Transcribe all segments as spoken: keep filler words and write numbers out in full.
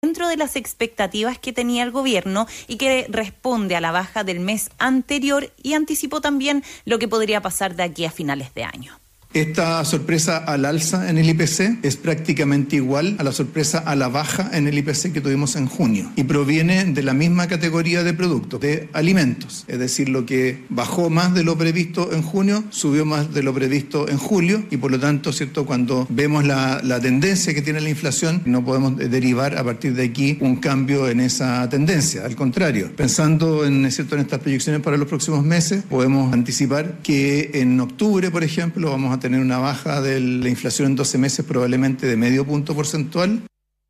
dentro de las expectativas que tenía el gobierno y que responde a la baja del mes anterior, y anticipó también lo que podría pasar de aquí a finales de año. Esta sorpresa al alza en el I P C es prácticamente igual a la sorpresa a la baja en el I P C que tuvimos en junio y proviene de la misma categoría de productos, de alimentos. Es decir, lo que bajó más de lo previsto en junio, subió más de lo previsto en julio y por lo tanto, ¿cierto? Cuando vemos la, la tendencia que tiene la inflación, no podemos derivar a partir de aquí un cambio en esa tendencia. Al contrario, pensando en, ¿cierto? en estas proyecciones para los próximos meses, podemos anticipar que en octubre, por ejemplo, vamos a tener una baja de la inflación en doce meses probablemente de medio punto porcentual.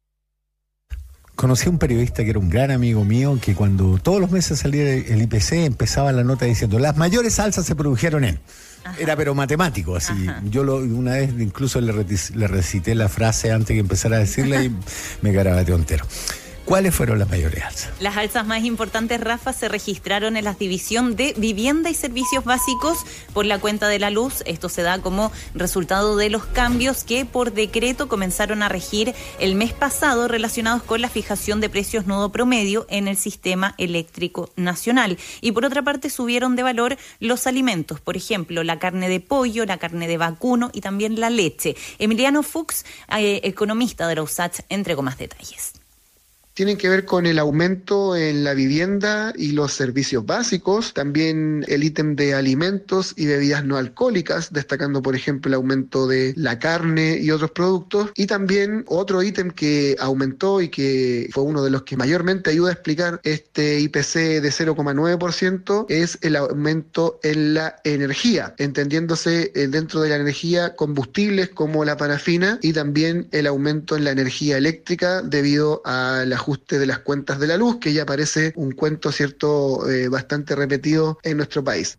Conocí a un periodista que era un gran amigo mío, que cuando todos los meses salía el I P C empezaba la nota diciendo las mayores alzas se produjeron en... Ajá. Era pero matemático, así. Ajá. Yo lo, una vez incluso le, retic- le recité la frase antes que empezara a decirla y me garabateó entero. ¿Cuáles fueron las mayores alzas? Las alzas más importantes, Rafa, se registraron en la división de vivienda y servicios básicos por la cuenta de la luz. Esto se da como resultado de los cambios que por decreto comenzaron a regir el mes pasado relacionados con la fijación de precios nodo promedio en el sistema eléctrico nacional. Y por otra parte subieron de valor los alimentos, por ejemplo, la carne de pollo, la carne de vacuno y también la leche. Emiliano Fuchs, eh, economista de la USACH, entregó más detalles. Tienen que ver con el aumento en la vivienda y los servicios básicos, también el ítem de alimentos y bebidas no alcohólicas, destacando por ejemplo el aumento de la carne y otros productos, y también otro ítem que aumentó y que fue uno de los que mayormente ayuda a explicar este I P C de cero coma nueve por ciento es el aumento en la energía, entendiéndose dentro de la energía combustibles como la parafina y también el aumento en la energía eléctrica debido a la ajuste de las cuentas de la luz, que ya parece un cuento, cierto, eh, bastante repetido en nuestro país.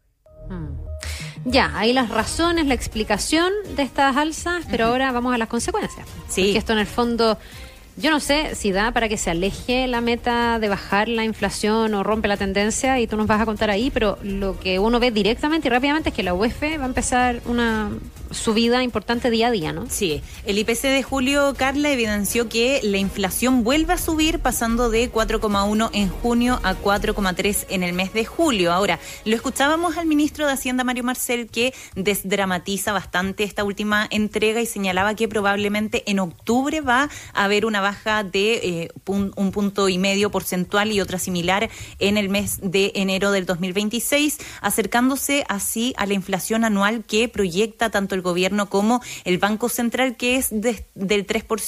Hmm. Ya, ahí las razones, la explicación de estas alzas, pero uh-huh. ahora vamos a las consecuencias. Sí. Porque esto en el fondo, yo no sé si da para que se aleje la meta de bajar la inflación o rompe la tendencia, y tú nos vas a contar ahí, pero lo que uno ve directamente y rápidamente es que la U E F va a empezar una subida importante día a día, ¿no? Sí, el I P C de julio, Carla, evidenció que la inflación vuelve a subir, pasando de cuatro coma uno en junio a cuatro coma tres en el mes de julio. Ahora, lo escuchábamos al ministro de Hacienda, Mario Marcel, que desdramatiza bastante esta última entrega y señalaba que probablemente en octubre va a haber una baja de eh, pun- un punto y medio porcentual y otra similar en el mes de enero del dos mil veintiséis, acercándose así a la inflación anual que proyecta tanto el gobierno como el Banco Central, que es de, del tres por ciento.